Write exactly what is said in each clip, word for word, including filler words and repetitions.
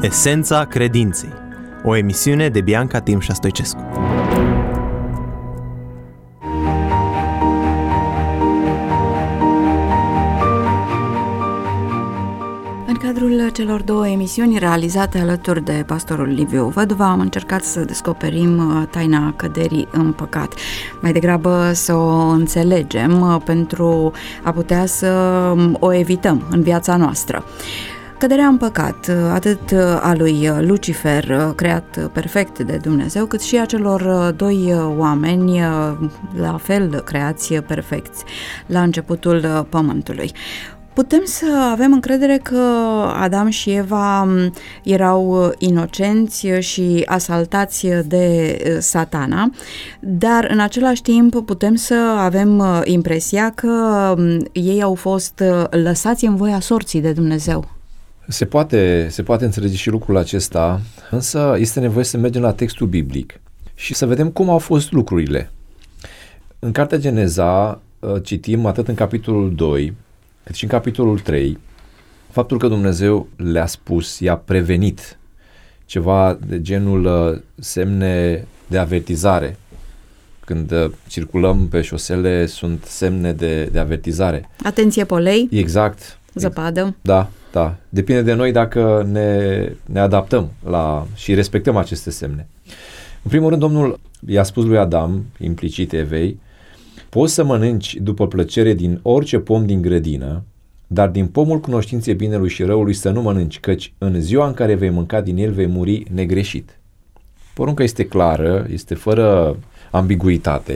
Esența credinței. O emisiune de Bianca Timșa Stoicescu. În cadrul celor două emisiuni realizate alături de pastorul Liviu Văduva am încercat să descoperim taina căderii în păcat. Mai degrabă să o înțelegem pentru a putea să o evităm în viața noastră. Căderea în păcat, atât a lui Lucifer, creat perfect de Dumnezeu, cât și a celor doi oameni, la fel creați perfecți, la începutul pământului. Putem să avem încredere că Adam și Eva erau inocenți și asaltați de Satana, dar în același timp putem să avem impresia că ei au fost lăsați în voia sorții de Dumnezeu. Se poate, se poate înțelege și lucrul acesta, însă este nevoie să mergem la textul biblic și să vedem cum au fost lucrurile. În Cartea Geneza citim atât în capitolul doi, cât și în capitolul trei, faptul că Dumnezeu le-a spus, i-a prevenit ceva de genul semne de avertizare. Când circulăm pe șosele sunt semne de, de avertizare. Atenție, polei. Exact. Zăpadă. Da, da. Depinde de noi dacă ne, ne adaptăm la și respectăm aceste semne. În primul rând, Domnul i-a spus lui Adam, implicit Evei, poți să mănânci după plăcere din orice pom din grădină, dar din pomul cunoștinței binelui și răului să nu mănânci, căci în ziua în care vei mânca din el vei muri negreșit. Porunca este clară, este fără ambiguitate.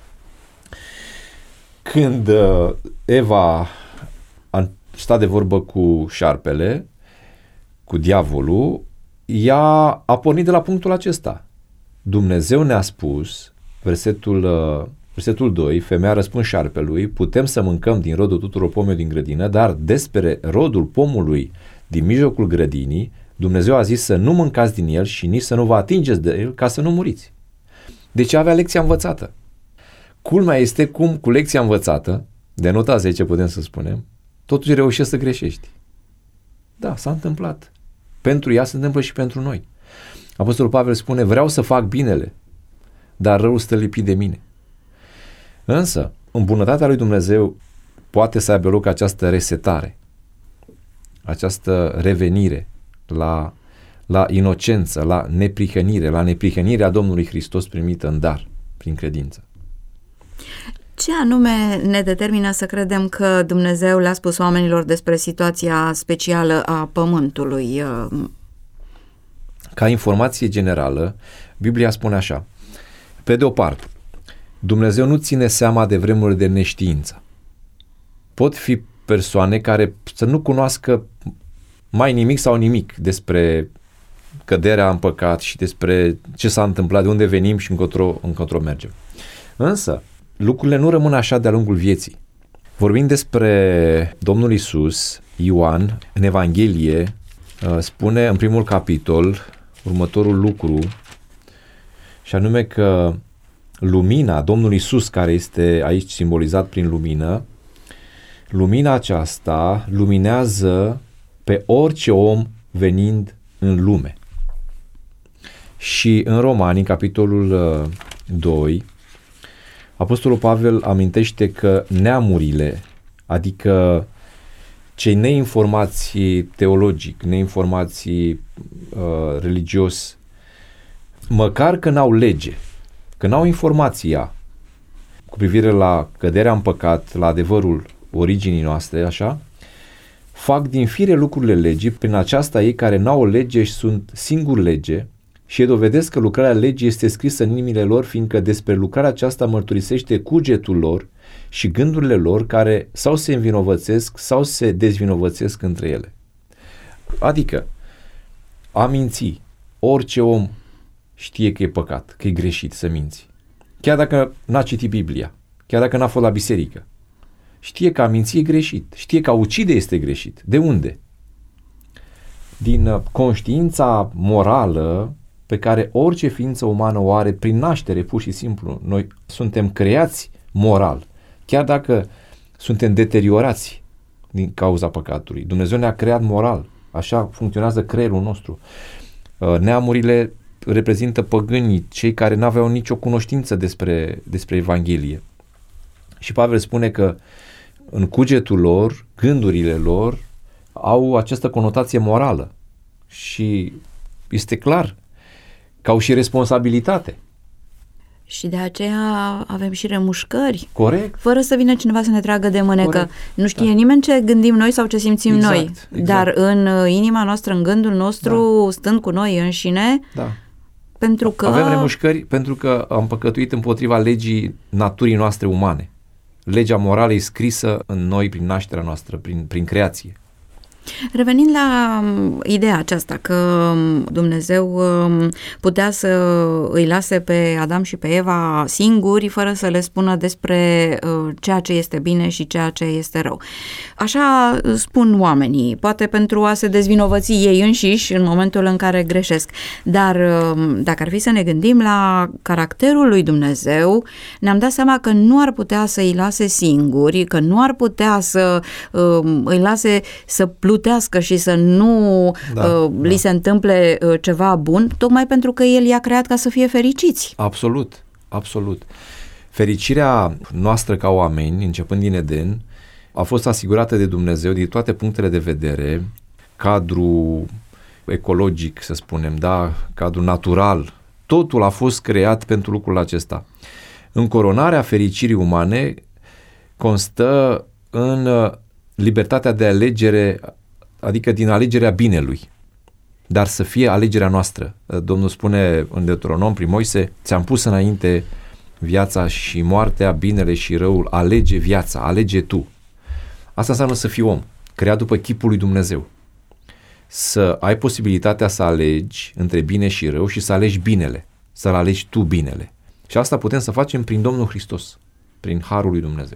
Când Eva a stat de vorbă cu șarpele, cu diavolul, ea a pornit de la punctul acesta. Dumnezeu ne-a spus, versetul, versetul doi, femeia răspuns șarpelui, putem să mâncăm din rodul tuturor pomilor din grădină, dar despre rodul pomului din mijlocul grădinii, Dumnezeu a zis să nu mâncați din el și nici să nu vă atingeți de el ca să nu muriți. Deci avea lecția învățată. Culmea este cum cu lecția învățată, de nota zece putem să spunem, totuși reușești să greșești. Da, s-a întâmplat. Pentru ea se întâmplă și pentru noi. Apostolul Pavel spune, vreau să fac binele, dar răul stă lipit de mine. Însă, în bunătatea lui Dumnezeu poate să aibă loc această resetare, această revenire la, la inocență, la neprihănire, la neprihănirea Domnului Hristos primită în dar, prin credință. Ce anume ne determină să credem că Dumnezeu le-a spus oamenilor despre situația specială a pământului? Ca informație generală, Biblia spune așa, pe de o parte, Dumnezeu nu ține seama de vremurile de neștiință. Pot fi persoane care să nu cunoască mai nimic sau nimic despre căderea în păcat și despre ce s-a întâmplat, de unde venim și încotro, încotro mergem. Însă, lucrurile nu rămân așa de-a lungul vieții. Vorbind despre Domnul Iisus, Ioan, în Evanghelie, spune în primul capitol următorul lucru, și anume că lumina, Domnul Iisus, care este aici simbolizat prin lumină, lumina aceasta luminează pe orice om venind în lume. Și în Romani, în capitolul doi, Apostolul Pavel amintește că neamurile, adică cei neinformați teologic, neinformați uh, religios, măcar că n-au lege, că n-au informația cu privire la căderea în păcat, la adevărul originii noastre, așa, fac din fire lucrurile legii, prin aceasta ei care n-au o lege și sunt singur lege, și ei dovedesc că lucrarea legii este scrisă în inimile lor, fiindcă despre lucrarea aceasta mărturisește cugetul lor și gândurile lor, care sau se învinovățesc sau se dezvinovățesc între ele. Adică, a minți, orice om știe că e păcat, că e greșit să minți. Chiar dacă n-a citit Biblia, chiar dacă n-a fost la biserică, știe că a minți e greșit, știe că a ucide este greșit. De unde? Din conștiința morală pe care orice ființă umană o are prin naștere, pur și simplu. Noi suntem creați moral, chiar dacă suntem deteriorați din cauza păcatului. Dumnezeu ne-a creat moral. Așa funcționează creierul nostru. Neamurile reprezintă păgânii, cei care n-aveau nicio cunoștință despre, despre Evanghelie. Și Pavel spune că în cugetul lor, gândurile lor au această conotație morală și este clar că au și responsabilitate. Și de aceea avem și remușcări. Corect. Fără să vină cineva să ne tragă de mânecă. Corect. Nu știe Da. nimeni ce gândim noi sau ce simțim Exact, noi. exact. Dar în inima noastră, în gândul nostru, da. stând cu noi înșine, Da. pentru că... Avem remușcări pentru că am păcătuit împotriva legii naturii noastre umane. Legea morală e scrisă în noi prin nașterea noastră, prin, prin creație. Revenind la ideea aceasta că Dumnezeu putea să îi lase pe Adam și pe Eva singuri fără să le spună despre ceea ce este bine și ceea ce este rău. Așa spun oamenii, poate pentru a se dezvinovăți ei înșiși în momentul în care greșesc. Dar dacă ar fi să ne gândim la caracterul lui Dumnezeu, ne-am dat seama că nu ar putea să îi lase singuri, că nu ar putea să îi lase să plutească și să nu da, uh, li da. se întâmple uh, ceva bun, tocmai pentru că El i-a creat ca să fie fericiți. Absolut, absolut. Fericirea noastră ca oameni, începând din Eden, a fost asigurată de Dumnezeu din toate punctele de vedere, cadru ecologic, să spunem, da, cadru natural, totul a fost creat pentru lucrul acesta. Încoronarea fericirii umane constă în libertatea de alegere, adică din alegerea binelui, dar să fie alegerea noastră. Domnul spune în Deuteronom prin Moise, ți-am pus înainte viața și moartea, binele și răul, alege viața, alege tu. Asta înseamnă să fii om, creat după chipul lui Dumnezeu. Să ai posibilitatea să alegi între bine și rău și să alegi binele, să-l alegi tu binele. Și asta putem să facem prin Domnul Hristos, prin harul lui Dumnezeu.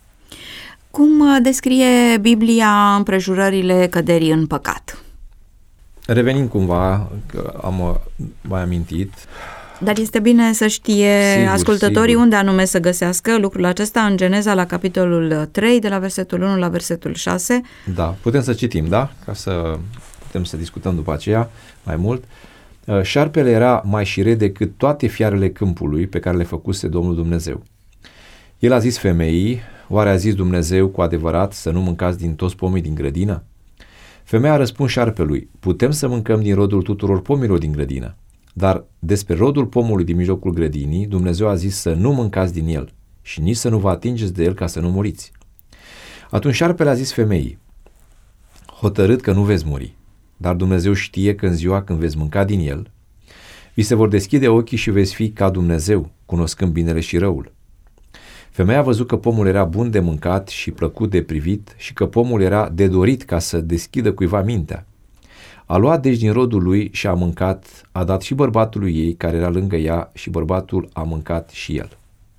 Cum descrie Biblia împrejurările căderii în păcat? Revenind cumva, că am mai amintit. Dar este bine să știe Sigur, ascultătorii sigur. unde anume să găsească lucrul acesta în Geneza la capitolul trei, de la versetul unu la versetul șase. Da, putem să citim, da? Ca să putem să discutăm după aceea mai mult. Șarpele era mai șiret decât toate fiarele câmpului pe care le făcuse Domnul Dumnezeu. El a zis femeii, oare a zis Dumnezeu cu adevărat să nu mâncați din toți pomii din grădină? Femeia a răspuns șarpelui, putem să mâncăm din rodul tuturor pomilor din grădină, dar despre rodul pomului din mijlocul grădinii, Dumnezeu a zis să nu mâncați din el și nici să nu vă atingeți de el ca să nu muriți. Atunci șarpele a zis femeii, hotărât că nu veți muri, dar Dumnezeu știe că în ziua când veți mânca din el, vi se vor deschide ochii și veți fi ca Dumnezeu, cunoscând binele și răul. Femeia a văzut că pomul era bun de mâncat și plăcut de privit și că pomul era de dorit ca să deschidă cuiva mintea. A luat deci din rodul lui și a mâncat, a dat și bărbatului ei care era lângă ea și bărbatul a mâncat și el.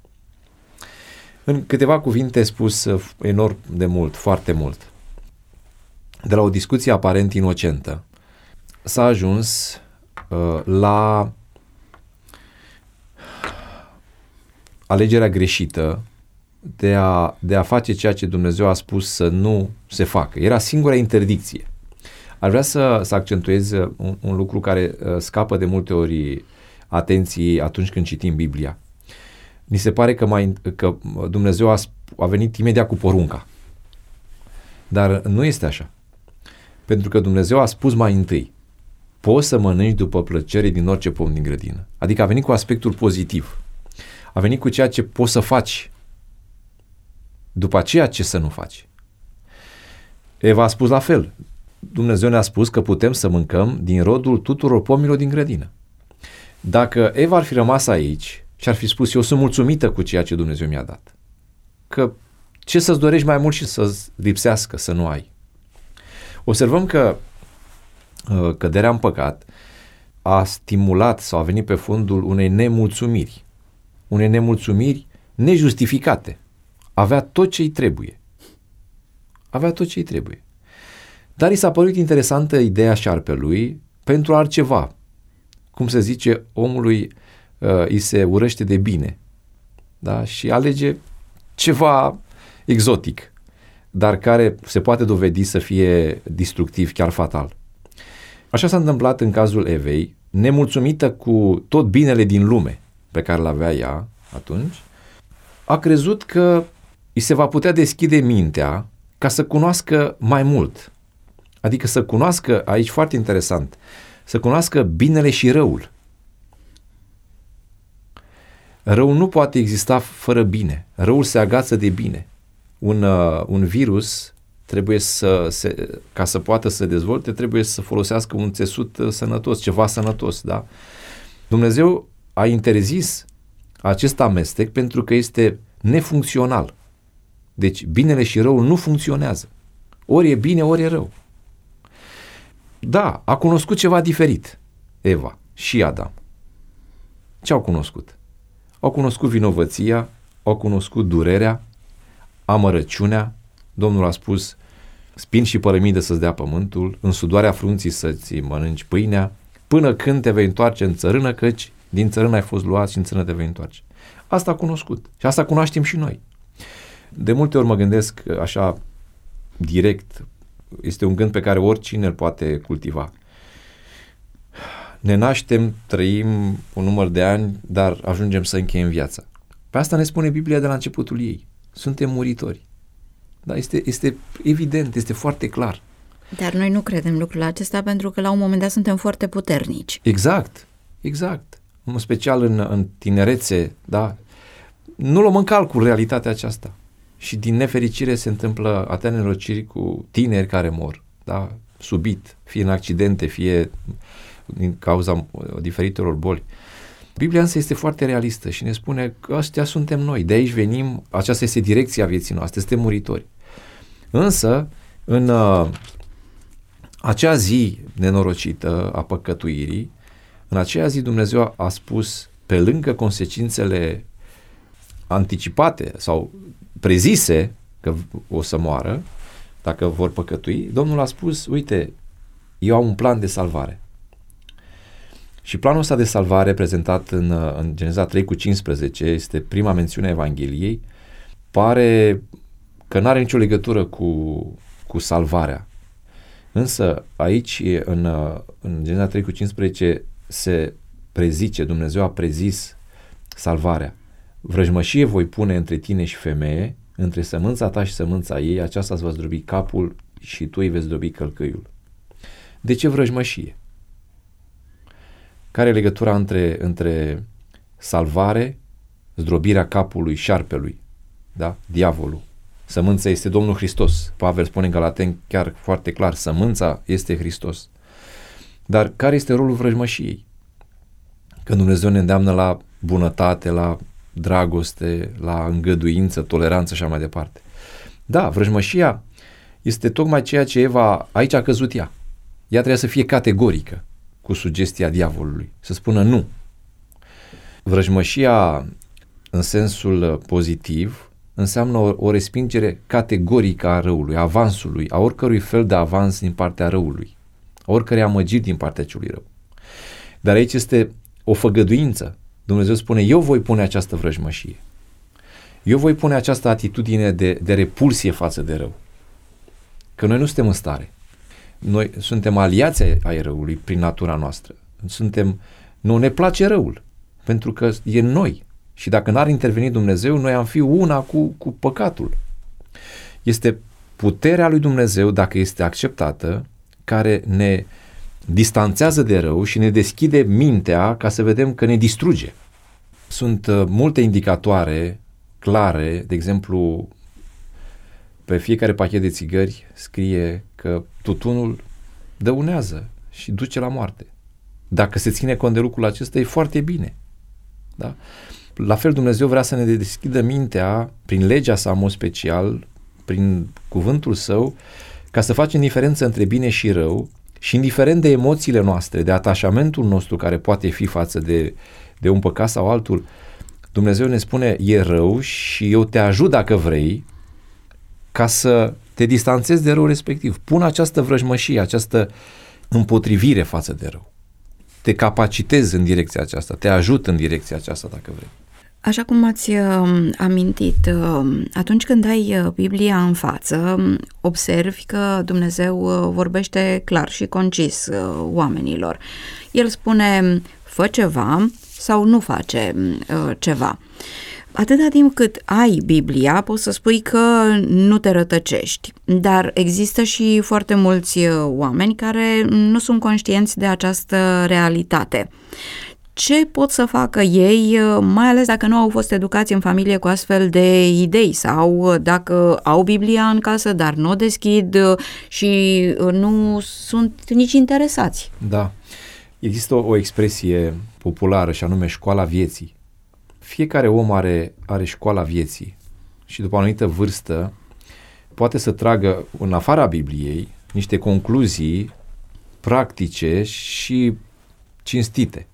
În câteva cuvinte spus enorm de mult, foarte mult. De la o discuție aparent inocentă s-a ajuns uh, la alegerea greșită de a, de a face ceea ce Dumnezeu a spus să nu se facă. Era singura interdicție. Ar vrea să, să accentuez un, un lucru care uh, scapă de multe ori atenției atunci când citim Biblia. Ni se pare că, mai, că Dumnezeu a, a venit imediat cu porunca. Dar nu este așa. Pentru că Dumnezeu a spus mai întâi, poți să mănânci după plăcere din orice pom din grădină. Adică a venit cu aspectul pozitiv. A venit cu ceea ce poți să faci. După aceea ce să nu faci. Eva a spus la fel. Dumnezeu ne-a spus că putem să mâncăm din rodul tuturor pomilor din grădină. Dacă Eva ar fi rămas aici și ar fi spus, eu sunt mulțumită cu ceea ce Dumnezeu mi-a dat, că ce să-ți dorești mai mult și să-ți lipsească, să nu ai. Observăm că uh, căderea în păcat a stimulat sau a venit pe fundul unei nemulțumiri, unei nemulțumiri nejustificate. Avea tot ce-i trebuie. Avea tot ce-i trebuie. Dar i s-a părut interesantă ideea șarpelui pentru altceva. Cum se zice, omului uh, îi se urăște de bine. Da? Și alege ceva exotic, dar care se poate dovedi să fie destructiv, chiar fatal. Așa s-a întâmplat în cazul Evei, nemulțumită cu tot binele din lume pe care l-avea ea atunci, a crezut că îi se va putea deschide mintea ca să cunoască mai mult. Adică să cunoască, aici foarte interesant, să cunoască binele și răul. Răul nu poate exista fără bine. Răul se agață de bine. Un, uh, un virus trebuie să, se, ca să poată să dezvolte, trebuie să folosească un țesut sănătos, ceva sănătos, da? Dumnezeu a interzis acest amestec pentru că este nefuncțional. Deci binele și răul nu funcționează. Ori e bine, ori e rău. Da, a cunoscut ceva diferit, Eva și Adam. Ce au cunoscut? Au cunoscut vinovăția, au cunoscut durerea, amărăciunea. Domnul a spus, spin și părămidă să-ți dea pământul, în sudoarea frunții să-ți mănânci pâinea, până când te vei întoarce în țărână, căci din țărână ai fost luat și în țărână te vei întoarce. Asta a cunoscut și asta cunoaștem și noi. De multe ori mă gândesc așa direct, este un gând pe care oricine îl poate cultiva. Ne naștem, trăim un număr de ani, dar ajungem să încheiem viața. Pe asta ne spune Biblia de la începutul ei. Suntem muritori. Da, este, este evident, este foarte clar. Dar noi nu credem lucrul acesta pentru că la un moment dat suntem foarte puternici. Exact, exact. În special în, în tinerețe, da. Nu luăm în calcul realitatea aceasta. Și din nefericire se întâmplă atâtea nenorociri cu tineri care mor, da, subit, fie în accidente, fie din cauza diferitelor boli. Biblia însă este foarte realistă și ne spune că ăștia suntem noi, de aici venim, aceasta este direcția vieții noastre, suntem muritori. Însă, în uh, acea zi nenorocită a păcătuirii, în aceea zi Dumnezeu a spus, pe lângă consecințele anticipate sau prezise că o să moară, dacă vor păcătui, Domnul a spus, uite, eu am un plan de salvare. Și planul ăsta de salvare prezentat în, în Geneza trei cu cincisprezece, este prima mențiune a Evangheliei, pare că nu are nicio legătură cu, cu salvarea. Însă aici, în, în Geneza trei cu cincisprezece, se prezice, Dumnezeu a prezis salvarea. Vrăjmășie voi pune între tine și femeie, între sămânța ta și sămânța ei, aceasta îți va zdrobi capul și tu îi veți zdrobi călcâiul. De ce vrăjmășie? Care e legătura între, între salvare, zdrobirea capului șarpelui, da? Diavolul. Sămânța este Domnul Hristos. Pavel spune în Galateni chiar foarte clar, sămânța este Hristos. Dar care este rolul vrăjmășiei? Când Dumnezeu ne îndeamnă la bunătate, la dragoste, la îngăduință, toleranță și așa mai departe. Da, vrăjmășia este tocmai ceea ce Eva aici a căzut ea. Ea trebuia să fie categorică cu sugestia diavolului, să spună nu. Vrăjmășia în sensul pozitiv înseamnă o, o respingere categorică a răului, a avansului, a oricărui fel de avans din partea răului, a oricărei amăgiri din partea celui rău. Dar aici este o făgăduință. Dumnezeu spune, eu voi pune această vrăjmășie. Eu voi pune această atitudine de, de repulsie față de rău. Că noi nu suntem în stare. Noi suntem aliați ai răului prin natura noastră. Suntem, nu ne place răul, pentru că e în noi. Și dacă n-ar interveni Dumnezeu, noi am fi una cu, cu păcatul. Este puterea lui Dumnezeu, dacă este acceptată, care ne distanțează de rău și ne deschide mintea ca să vedem că ne distruge. Sunt uh, multe indicatoare clare, de exemplu, pe fiecare pachet de țigări scrie că tutunul dăunează și duce la moarte. Dacă se ține cont de lucrul acesta, e foarte bine. Da? La fel, Dumnezeu vrea să ne deschidă mintea prin legea sa, în mod special, prin cuvântul său, ca să facem diferență între bine și rău și indiferent de emoțiile noastre, de atașamentul nostru care poate fi față de, de un păcat sau altul, Dumnezeu ne spune, e rău și eu te ajut dacă vrei ca să te distanțezi de rău respectiv. Pun această vrăjmășie, această împotrivire față de rău. Te capacitezi în direcția aceasta, te ajut în direcția aceasta dacă vrei. Așa cum ați uh, amintit, uh, atunci când ai uh, Biblia în față, observi că Dumnezeu uh, vorbește clar și concis uh, oamenilor. El spune, fă ceva sau nu face uh, ceva. Atâta timp cât ai Biblia, poți să spui că nu te rătăcești, dar există și foarte mulți oameni care nu sunt conștienți de această realitate. Ce pot să facă ei, mai ales dacă nu au fost educați în familie cu astfel de idei sau dacă au Biblia în casă, dar nu o deschid și nu sunt nici interesați? Da. Există o, o expresie populară și anume școala vieții. Fiecare om are, are școala vieții și după o anumită vârstă poate să tragă în afara Bibliei niște concluzii practice și cinstite.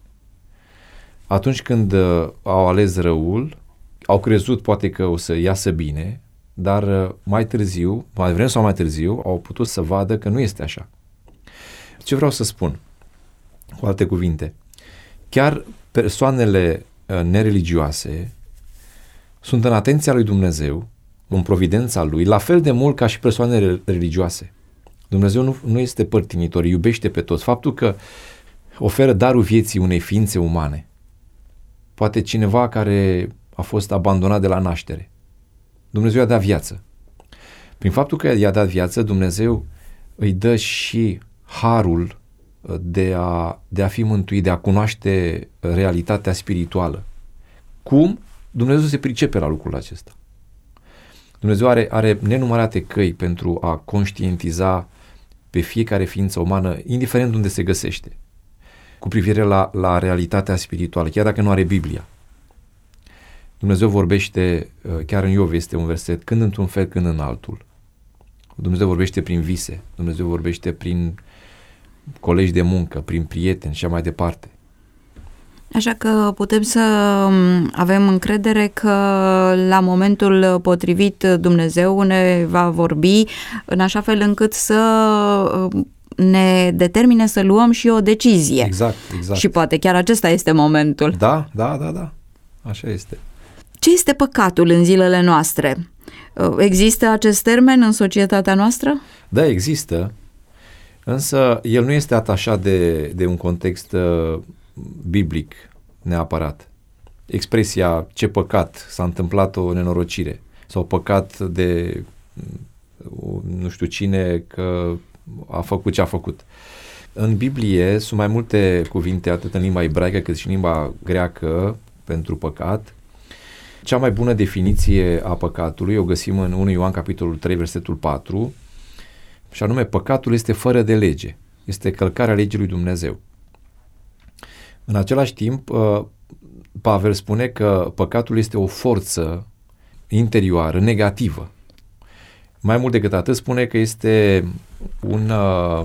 Atunci când uh, au ales răul, au crezut poate că o să iasă bine, dar uh, mai târziu, mai vrem sau mai târziu, au putut să vadă că nu este așa. Ce vreau să spun? Cu alte cuvinte, chiar persoanele uh, nereligioase sunt în atenția lui Dumnezeu, în providența lui, la fel de mult ca și persoanele religioase. Dumnezeu nu, nu este părtinitor, iubește pe toți. Faptul că oferă darul vieții unei ființe umane, poate cineva care a fost abandonat de la naștere, Dumnezeu i-a dat viață. Prin faptul că i-a dat viață, Dumnezeu îi dă și harul de a, de a fi mântuit, de a cunoaște realitatea spirituală. Cum? Dumnezeu se pricepe la lucrul acesta. Dumnezeu are, are nenumărate căi pentru a conștientiza pe fiecare ființă umană, indiferent unde se găsește, cu privire la, la realitatea spirituală, chiar dacă nu are Biblia. Dumnezeu vorbește, chiar în Iov este un verset, când într-un fel, când în altul. Dumnezeu vorbește prin vise, Dumnezeu vorbește prin colegi de muncă, prin prieteni și așa mai departe. Așa că putem să avem încredere că la momentul potrivit Dumnezeu ne va vorbi în așa fel încât să ne determine să luăm și o decizie. Exact, exact. Și poate chiar acesta este momentul. Da, da, da, da. Așa este. Ce este păcatul în zilele noastre? Există acest termen în societatea noastră? Da, există. Însă el nu este atașat de, de un context uh, biblic neapărat. Expresia ce păcat, s-a întâmplat o nenorocire sau păcat de uh, nu știu cine că a făcut ce a făcut. În Biblie sunt mai multe cuvinte, atât în limba ebraică cât și în limba greacă pentru păcat. Cea mai bună definiție a păcatului o găsim în unu Ioan capitolul trei, versetul patru, și anume păcatul este fără de lege, este călcarea legii lui Dumnezeu. În același timp, Pavel spune că păcatul este o forță interioară, negativă. Mai mult decât atât spune că este un, uh,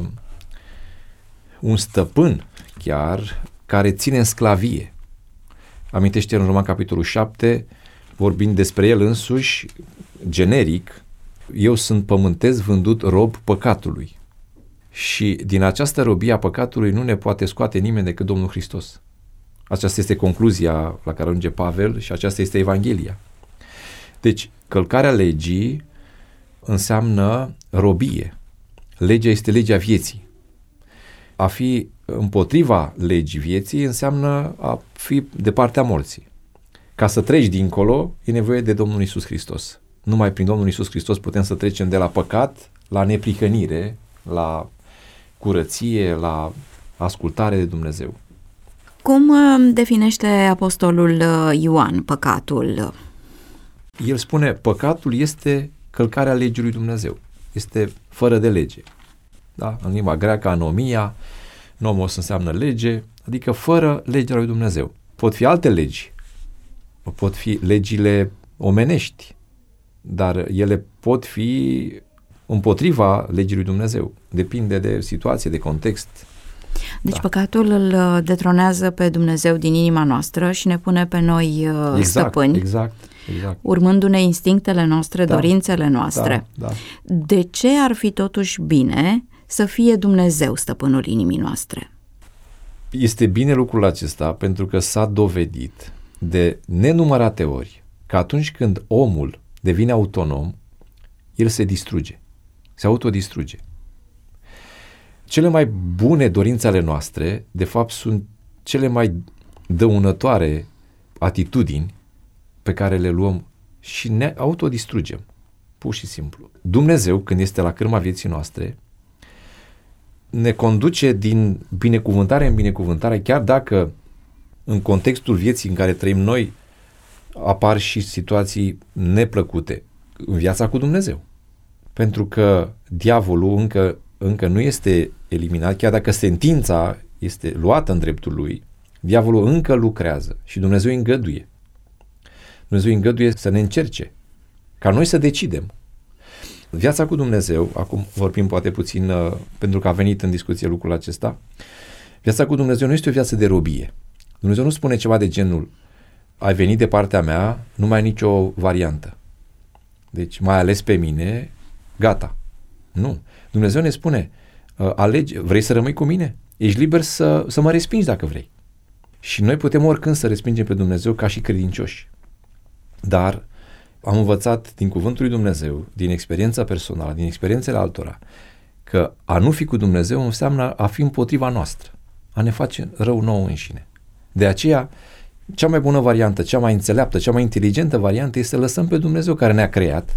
un stăpân chiar care ține în sclavie. Amintește în Roman capitolul șapte, vorbind despre el însuși, generic, eu sunt pământesc vândut rob păcatului. Și din această robie a păcatului nu ne poate scoate nimeni decât Domnul Hristos. Aceasta este concluzia la care ajunge Pavel și aceasta este Evanghelia. Deci, călcarea legii înseamnă robie. Legea este legea vieții. A fi împotriva legii vieții înseamnă a fi de partea morții. Ca să treci dincolo, e nevoie de Domnul Iisus Hristos. Numai prin Domnul Iisus Hristos putem să trecem de la păcat la neprihănire, la curăție, la ascultare de Dumnezeu. Cum definește apostolul Ioan păcatul? El spune, păcatul este călcarea legii lui Dumnezeu. Este fără de lege. Da? În limba greacă, anomia, nomos înseamnă lege, adică fără legea lui Dumnezeu. Pot fi alte legi, pot fi legile omenești, dar ele pot fi împotriva legii lui Dumnezeu. Depinde de situație, de context. Deci da. Păcatul îl detronează pe Dumnezeu din inima noastră și ne pune pe noi exact, stăpâni. Exact, exact. Urmându-ne instinctele noastre, da, dorințele noastre. Da, da. De ce ar fi totuși bine să fie Dumnezeu stăpânul inimii noastre? Este bine lucrul acesta pentru că s-a dovedit de nenumărate ori că atunci când omul devine autonom, el se distruge, se autodistruge. Cele mai bune dorințe ale noastre, de fapt, sunt cele mai dăunătoare atitudini pe care le luăm și ne autodistrugem, pur și simplu. Dumnezeu, când este la cârma vieții noastre, ne conduce din binecuvântare în binecuvântare, chiar dacă în contextul vieții în care trăim noi apar și situații neplăcute în viața cu Dumnezeu. Pentru că diavolul încă, încă nu este eliminat, chiar dacă sentința este luată în dreptul lui, diavolul încă lucrează și Dumnezeu îi îngăduie. Dumnezeu îi îngăduie să ne încerce, ca noi să decidem. Viața cu Dumnezeu, acum vorbim poate puțin uh, pentru că a venit în discuție lucrul acesta, viața cu Dumnezeu nu este o viață de robie. Dumnezeu nu spune ceva de genul, ai venit de partea mea, nu mai ai nicio variantă. Deci m-ai ales pe mine, gata. Nu. Dumnezeu ne spune, uh, alegi, vrei să rămâi cu mine? Ești liber să, să mă respingi dacă vrei. Și noi putem oricând să respingem pe Dumnezeu ca și credincioși. Dar am învățat din cuvântul lui Dumnezeu, din experiența personală, din experiențele altora, că a nu fi cu Dumnezeu înseamnă a fi împotriva noastră, a ne face rău nouă înșine. De aceea, cea mai bună variantă, cea mai înțeleaptă, cea mai inteligentă variantă este să lăsăm pe Dumnezeu care ne-a creat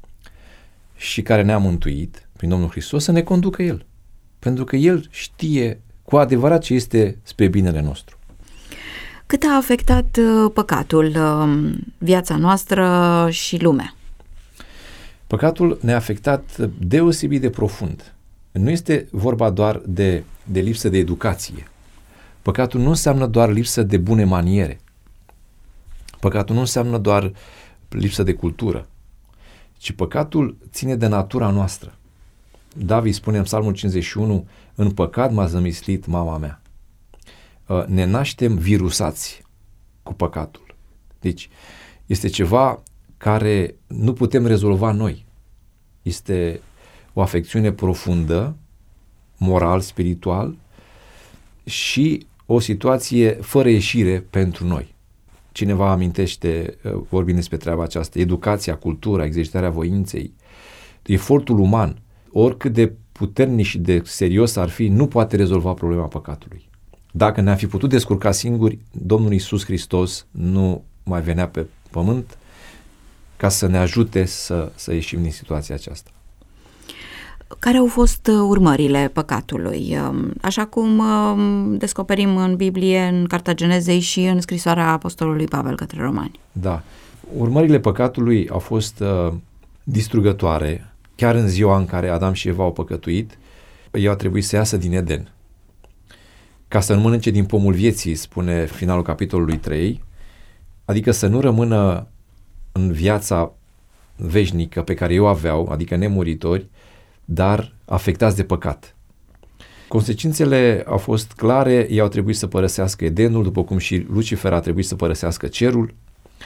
și care ne-a mântuit prin Domnul Hristos să ne conducă El. Pentru că El știe cu adevărat ce este spre binele nostru. Cât a afectat păcatul viața noastră și lumea? Păcatul ne-a afectat deosebit de profund. Nu este vorba doar de, de lipsă de educație. Păcatul nu înseamnă doar lipsă de bune maniere. Păcatul nu înseamnă doar lipsă de cultură, ci păcatul ține de natura noastră. David spune în Psalmul cincizeci și unu, în păcat m-a zămislit mama mea. Ne naștem virusați cu păcatul. Deci este ceva care nu putem rezolva noi. Este o afecțiune profundă, moral, spiritual și o situație fără ieșire pentru noi. Cineva amintește, vorbind despre treaba aceasta, educația, cultura, exercitarea voinței, efortul uman, oricât de puternic și de serios ar fi, nu poate rezolva problema păcatului. Dacă ne-am fi putut descurca singuri, Domnul Iisus Hristos nu mai venea pe pământ ca să ne ajute să, să ieșim din situația aceasta. Care au fost urmările păcatului? Așa cum descoperim în Biblie, în Cartea Genezei și în scrisoarea apostolului Pavel către romani. Da. Urmările păcatului au fost uh, distrugătoare. Chiar în ziua în care Adam și Eva au păcătuit, ei au trebuit să iasă din Eden. Ca să nu mănânce din pomul vieții, spune finalul capitolului trei, adică să nu rămână în viața veșnică pe care eu aveau, adică nemuritori, dar afectați de păcat. Consecințele au fost clare, ei au trebuit să părăsească Edenul, după cum și Lucifer a trebuit să părăsească cerul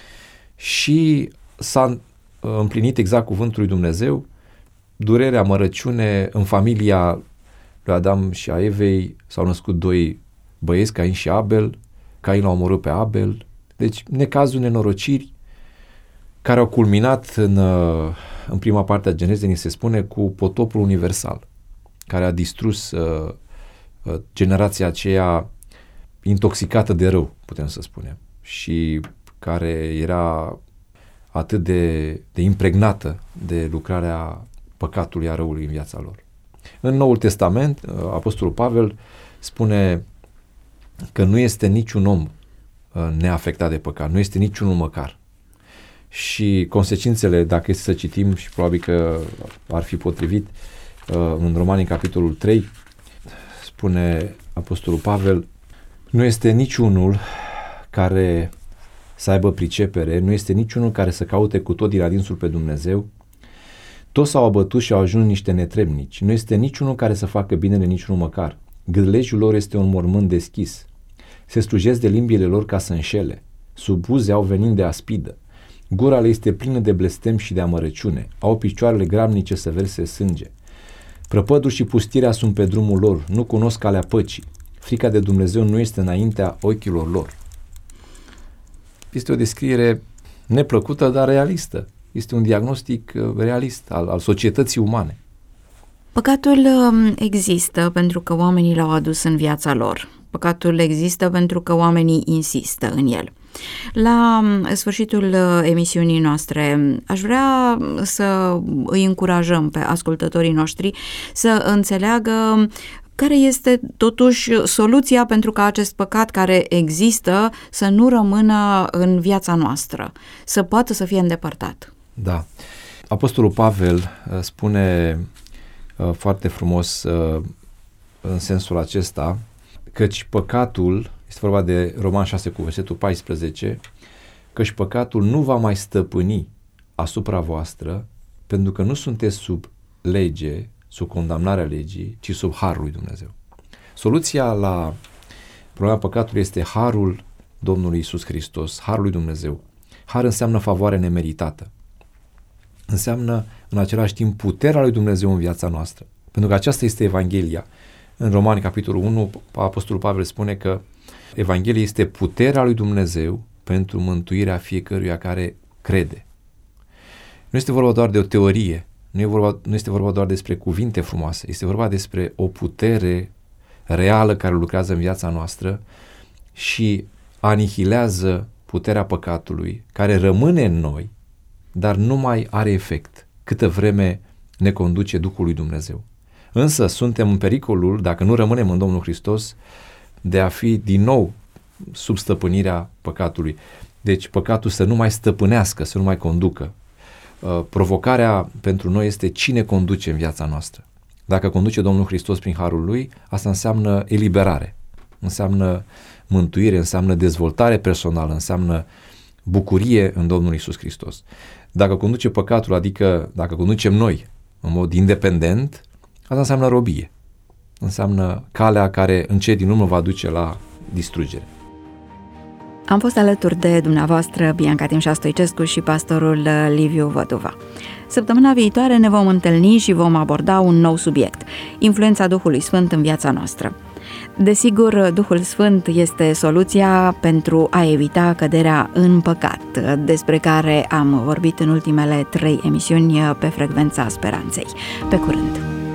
și s-a împlinit exact cuvântul lui Dumnezeu, durere, amărăciune, în familia lui Adam și a Evei s-au născut doi băieți, Cain și Abel, Cain l-a omorât pe Abel, deci necazuri, nenorociri, care au culminat în, în prima parte a Genezei, ni se spune, cu potopul universal, care a distrus uh, uh, generația aceea intoxicată de rău, putem să spunem, și care era atât de, de impregnată de lucrarea păcatului, a răului în viața lor. În Noul Testament, uh, Apostolul Pavel spune că nu este niciun om uh, neafectat de păcat, nu este niciunul măcar. Și consecințele, dacă este să citim, și probabil că ar fi potrivit, în Romani, în capitolul trei, spune Apostolul Pavel, nu este niciunul care să aibă pricepere, nu este niciunul care să caute cu tot din adinsul pe Dumnezeu, toți s-au abătut și au ajuns niște netrebnici, nu este niciunul care să facă binele, niciunul măcar, gâlejul lor este un mormânt deschis, se slujesc de limbile lor ca să înșele, sub buze au venin de aspidă, gura le este plină de blestem și de amărăciune, au picioarele grabnice să verse sânge. Prăpădul și pustirea sunt pe drumul lor, nu cunosc calea păcii. Frica de Dumnezeu nu este înaintea ochilor lor. este o descriere neplăcută, dar realistă. Este un diagnostic realist al, al societății umane. Păcatul există pentru că oamenii l-au adus în viața lor. Păcatul există pentru că oamenii insistă în el. La sfârșitul emisiunii noastre aș vrea să îi încurajăm pe ascultătorii noștri să înțeleagă care este totuși soluția pentru ca acest păcat care există să nu rămână în viața noastră, să poată să fie îndepărtat. Da. Apostolul Pavel spune foarte frumos în sensul acesta, căci păcatul, este vorba de Roman șase cu versetul paisprezece, căci păcatul nu va mai stăpâni asupra voastră, pentru că nu sunteți sub lege, sub condamnarea legii, ci sub harul lui Dumnezeu. Soluția la problema păcatului este harul Domnului Iisus Hristos, harul lui Dumnezeu. Har înseamnă favoare nemeritată. Înseamnă în același timp puterea lui Dumnezeu în viața noastră. Pentru că aceasta este Evanghelia. În Romani, capitolul unu, Apostolul Pavel spune că Evanghelia este puterea lui Dumnezeu pentru mântuirea fiecăruia care crede. Nu este vorba doar de o teorie, nu, e vorba, nu este vorba doar despre cuvinte frumoase, este vorba despre o putere reală care lucrează în viața noastră și anihilează puterea păcatului, care rămâne în noi, dar nu mai are efect câtă vreme ne conduce Duhul lui Dumnezeu. Însă suntem în pericolul, dacă nu rămânem în Domnul Hristos, de a fi din nou sub stăpânirea păcatului. Deci păcatul să nu mai stăpânească, să nu mai conducă. Provocarea pentru noi este cine conduce în viața noastră. Dacă conduce Domnul Hristos prin harul Lui, asta înseamnă eliberare, înseamnă mântuire, înseamnă dezvoltare personală, înseamnă bucurie în Domnul Iisus Hristos. Dacă conduce păcatul, adică dacă conducem noi în mod independent, asta înseamnă robie. Înseamnă calea care în cele din urmă va duce la distrugere. Am fost alături de dumneavoastră, Bianca Timșa Stoicescu și pastorul Liviu Văduva. Săptămâna viitoare ne vom întâlni și vom aborda un nou subiect, influența Duhului Sfânt în viața noastră. Desigur, Duhul Sfânt este soluția pentru a evita căderea în păcat, despre care am vorbit în ultimele trei emisiuni pe Frecvența Speranței. Pe curând!